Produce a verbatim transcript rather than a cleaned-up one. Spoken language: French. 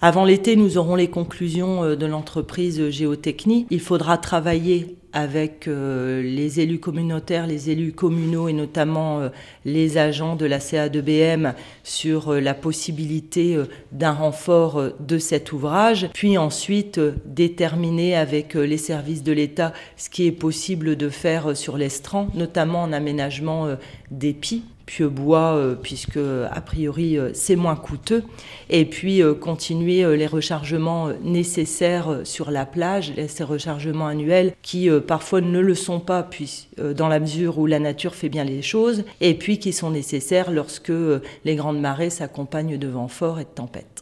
Avant l'été, nous aurons les conclusions de l'entreprise Géotechnie. Il faudra travailler avec euh, les élus communautaires, les élus communaux et notamment euh, les agents de la C A deux B M sur euh, la possibilité euh, d'un renfort euh, de cet ouvrage, puis ensuite euh, déterminer avec euh, les services de l'État ce qui est possible de faire euh, sur l'estran, notamment en aménagement euh, d'épis. Pieux-bois, euh, puisque a priori euh, c'est moins coûteux, et puis euh, continuer euh, les rechargements euh, nécessaires euh, sur la plage, ces rechargements annuels qui euh, parfois ne le sont pas, puis, euh, dans la mesure où la nature fait bien les choses, et puis qui sont nécessaires lorsque euh, les grandes marées s'accompagnent de vents forts et de tempêtes.